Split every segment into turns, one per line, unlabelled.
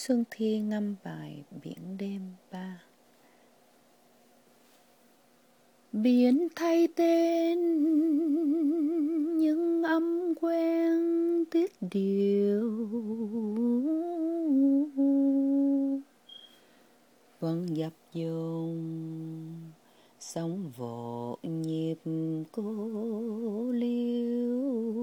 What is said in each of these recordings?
Xuân Thi ngâm bài Biển đêm 3. Biển thay tên nhưng âm quen tiết điệu, vẫn dập dồn sóng vỗ nhịp cô liêu.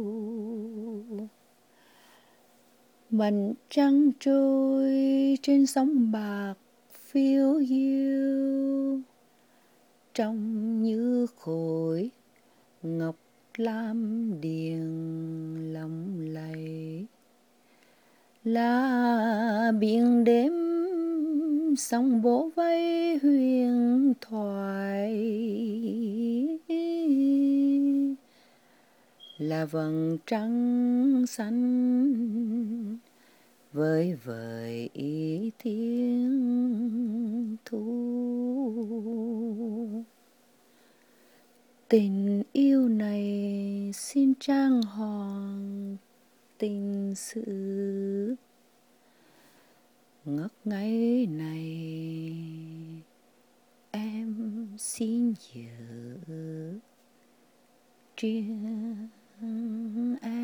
Vành trăng trôi trên sóng bạc phiêu diêu, trông như khối ngọc lam điền lộng lẫy. Là biển đêm sóng vỗ vây huyền thoại, là vầng trăng xanh với vời ý thiên thu. Tình yêu này xin trang hoàng tình sự, ngất ngây này em xin giữ riêng em.